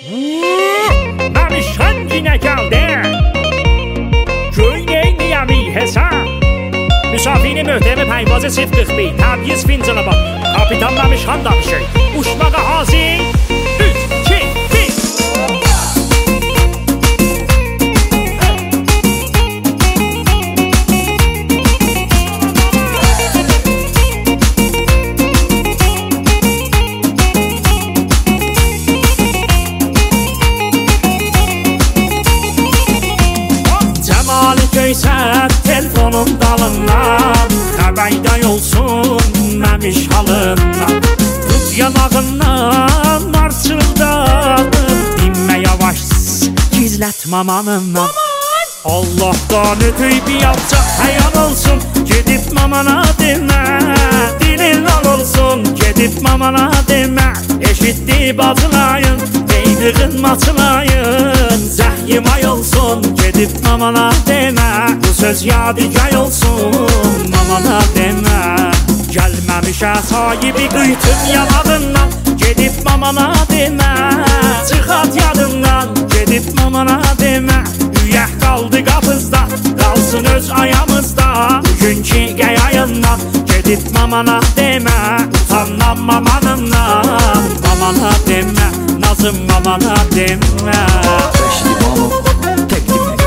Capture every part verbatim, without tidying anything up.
Məmişən yine gəldi. Göy neyniyəmi hesab. Müsafini möhtəmi pəyvazı sıfır qırx bir. Təbyiz fincanı bak. Kapitan Məmişən danışır. Uçmağa hazır. üç, iki, bir. Göysət telefonun dalından, xəbərdə olsun məmiş halından. Tut yanağından, marçıldanım, dinmə yavaş, gizlət mamanından. Allah'tan ötüy bir yapacaq həyan olsun, gedib mamana demə. Dilin al olsun, gedib mamana demə. Eşitdi bacılayın, deydiğin maçılayın. Zəhyim ay olsun, gedib mamana demə. Bu söz yadigar olsun, mamana demə. Gəlməmişə sahibi qıytım yanağından, gedib mamana demə. Çıxat yadından, gedib mamana demə. Üyək qaldı qapızda, qalsın öz ayamızda. Bugünkü qəyayından, gedib mamana demə. Utandan mamanından, mamana demə. Nazım mamana demə. Beşli mamam təqdim edir.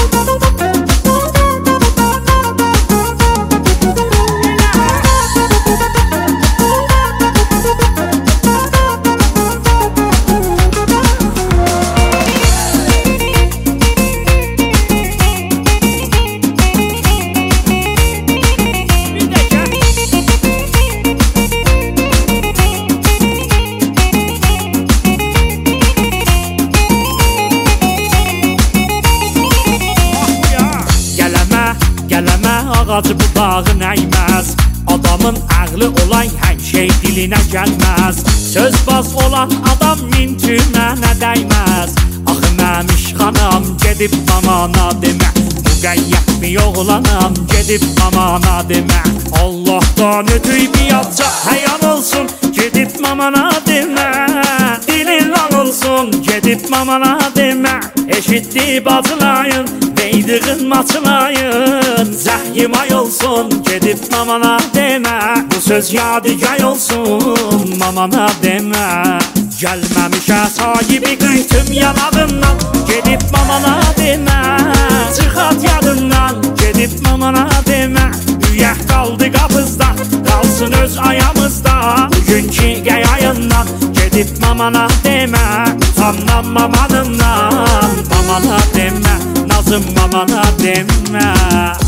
Ağacı budağın əyməz. Adamın ağlı olan hər şey dilinə gəlməz. Sözbaz olan adam min tümənə dəyməz. Axı Məmiş xanam gedib mamana demə. Müqəyyət bir oğlanam gedib mamana demə. Allah'tan ötüy bir yapacaq həyan olsun, gedib mamana demə. Dilin lan olsun, gedib mamana demə. Eşitdi bacılayın, deydiğin maçılayın. Zəhyim ay olsun, gedib mamana demə. Bu söz yadigar olsun, mamana demə. Gəlməmişə sahibi qıytım yanağından, gedib mamana demə. Çıxat yadından, gedib mamana demə. Üyək qaldı qapızda, qalsın öz ayamızda. Bugünkü qəyayından, gedib mamana demə. Utandan mamanından, mamana demə. Nazım mamana demə.